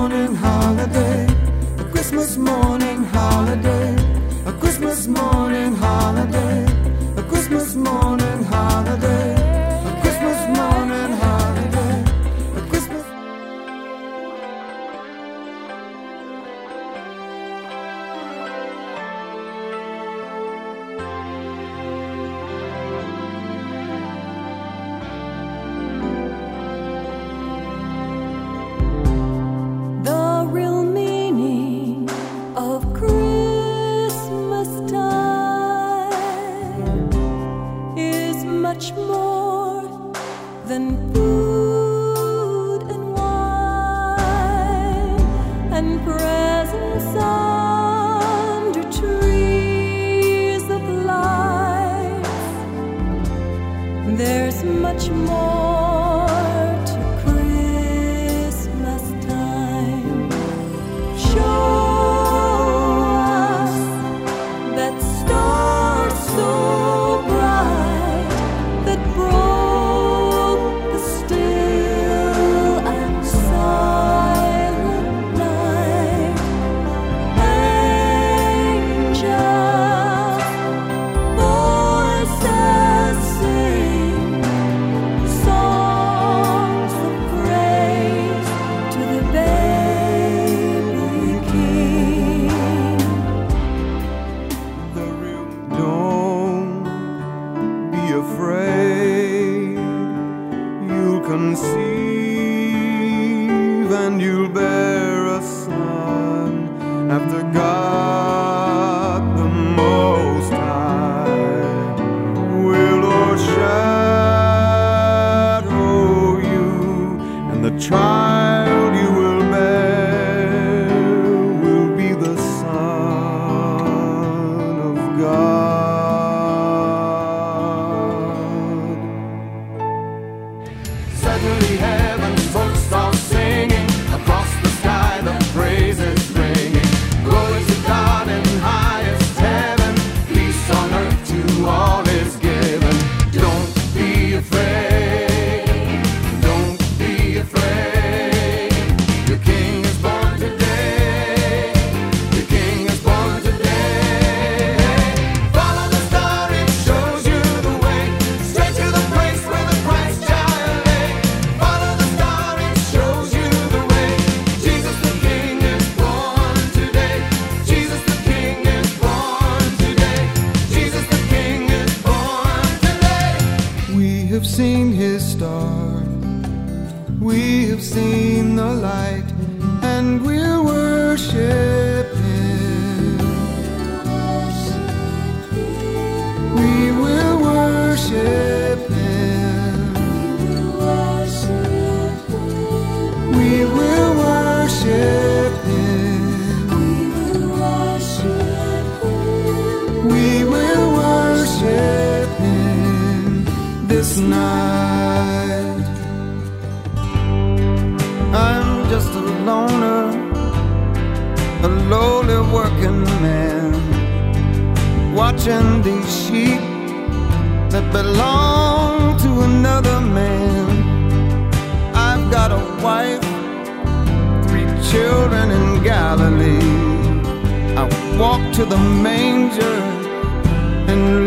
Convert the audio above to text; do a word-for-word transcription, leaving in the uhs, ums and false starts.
morning holiday, a Christmas morning holiday, a Christmas morning holiday, a Christmas morning holiday, a Christmas morning holiday, a Christmas. The real meaning of Christmas time is much more than food and wine and presents under trees of light. There's much more to Christmas time. Show us that star so bright that broke the still and silent night. Angels, voices sing songs of praise to the baby King. The real. Don't be afraid. You'll conceive and you'll bear a son after God the Most High will o'ershadow you, and the child you will bear will be the Son of God. Suddenly heaven's voice all singing, across the sky the praises ringing. Glory to God in highest heaven, peace on earth to all is given. Don't be afraid, don't be afraid. Your King is born today, your King is born today. Follow the star, it shows you the way, straight to the place where the Christ child lay. Follow the star, it shows you the way. Jesus the King is born today. Jesus the King is born today. Jesus the King is born today. We have seen his star, we have seen the light, and we'll worship him. We will worship him. We will worship him. We will worship him this night. I'm just a loner, a lowly working man, watching these sheep that belong to another man. I've got a wife, three children in Galilee. I walk to the manger and